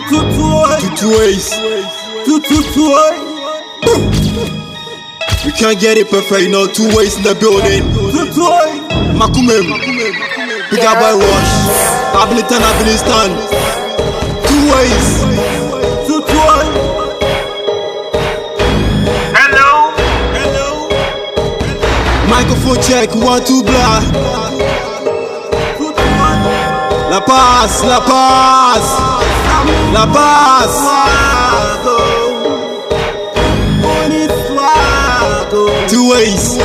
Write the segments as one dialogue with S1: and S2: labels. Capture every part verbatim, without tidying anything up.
S1: two two two ways. Two two two We can't get it perfect, you know. Two ways in the building. Two two Makumem. Big up by Rush. Abilitan, Abilistan. Two ways. Two two Hello. Hello. Microphone check. One two blah. La Paz, La Paz, La Paz. Two ways.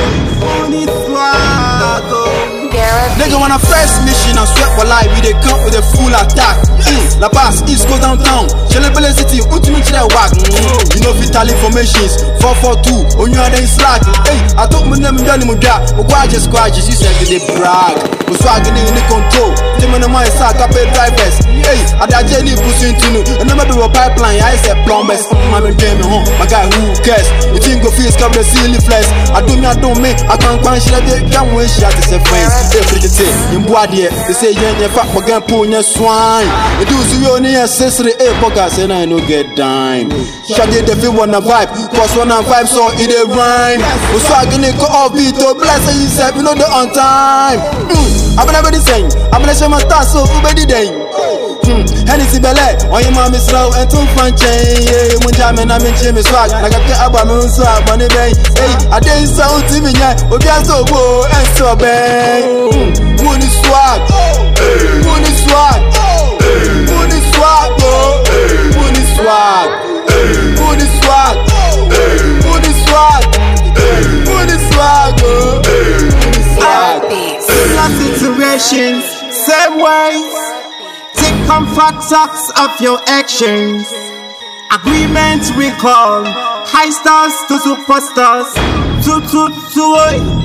S2: Nigga, when I first mission, I sweat for life, we they come with a full attack. Mm. La Paz, East Coast downtown. Shelebele City, ultimate to the wag. Mm. You know vital informations. four four two, on your day slack. Hey, I took my name down in my gap. But why just squadges? You said they brag. We swagging in the control. Them on the mind sack, I pay drivers. Hey, I got Jenny pushing to know. And I'm a pipeline, I said plumbers. I'm a game home. My guy, who cares? You think go feels cover the silly flesh. I do me, I don't me. I can't quench it. They can't win shit to say friends. In Boadier, they say, you're fat for game, pull your swine. You do see only a sister, a podcast, and I no get dime. Shaggy the feel one a vibe, cause one and five so it a rhyme. We swagging it, go off beat, to bless you, said, you know the on time. I'm never the same, I'm gonna show my star so over the day. Hennessy Bellet, on your mom is slow and too fun chain. Yeah, when jamming, I'm in Jimmy Swag. I got the album on swag, money bay. Hey, I didn't sound to me yet, but we are so good and so bad. Money swag, money swag, money swag, money swag, money swag, money swag, money swag, money swag.
S1: Similar situations, same ways. Take comfort talks of your actions. Agreement we call high stars to superstars. Two two two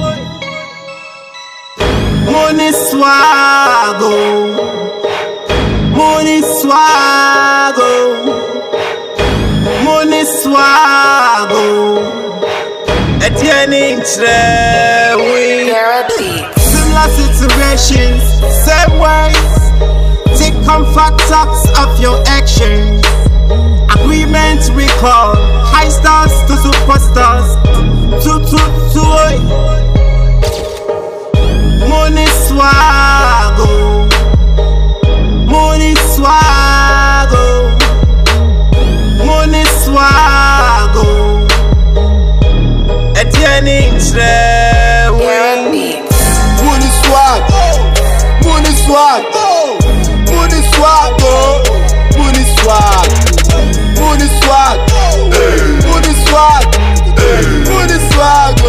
S1: Money swago, money swago, money swago. Etienne Trewi. Similar situations, same ways. Take comfort talks of your actions. Agreement we call high stars to superstars. Two two two Money swago, money swago, money swago. Etienne Trewi.
S2: Money swag, money swag, money swag, money swag, money swag, money swag, money swag.